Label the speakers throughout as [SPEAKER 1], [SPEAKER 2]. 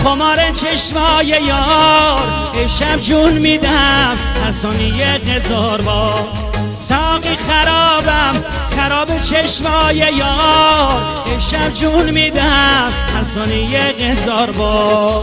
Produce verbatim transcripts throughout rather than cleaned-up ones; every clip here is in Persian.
[SPEAKER 1] خمار چشمای یار، امشب جون میدم هر ثانیه هزار بار. ساقی خرابم خراب چشمای یار، امشب جون میدم هر ثانیه هزار بار.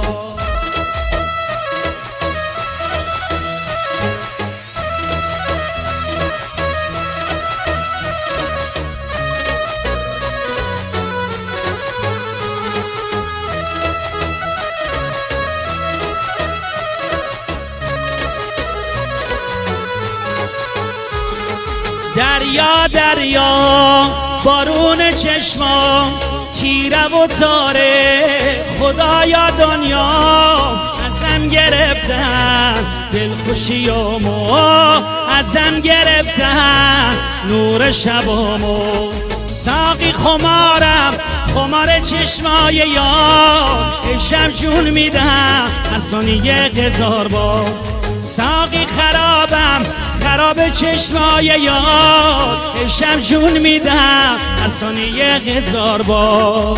[SPEAKER 1] دریا دریا بارون چشمام، تیره و تاره خدایا دنیا ازم گرفتن، دلخوشیامو ازم گرفتن، نور شبامو. ساقی خمارم خمار چشمای یار، امشب جون میدم هر ثانیه هزار بار. ساقی خرابم خراب چشمای یار، امشب جون میدم هر ثانیه هزار بار.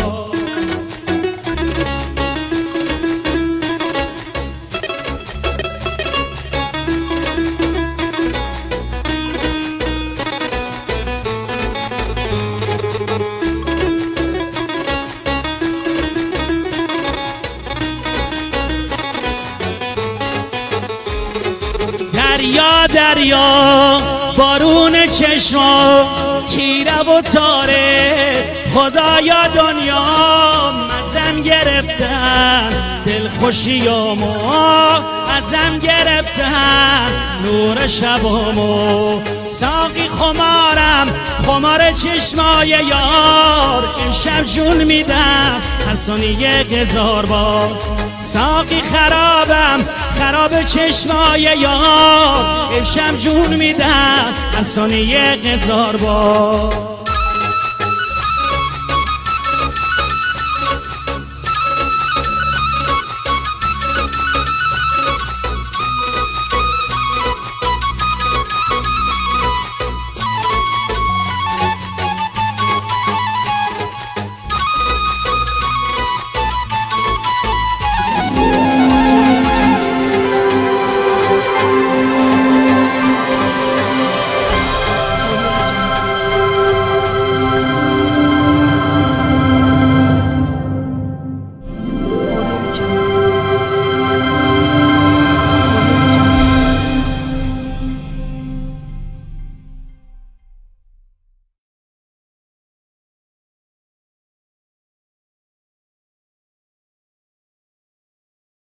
[SPEAKER 1] دریا دریا بارون چشمام، تیره و تاره خدایا دنیا ازم گرفتن، دلخوشیامو ازم گرفتن، نور شبامو. ساقی خمارم خمار چشمای یار، امشب جون میدم هر ثانیه هزار بار. ساقی خرابم خراب چشمای یار، امشب جون میدم هر ثانیه هزار بار.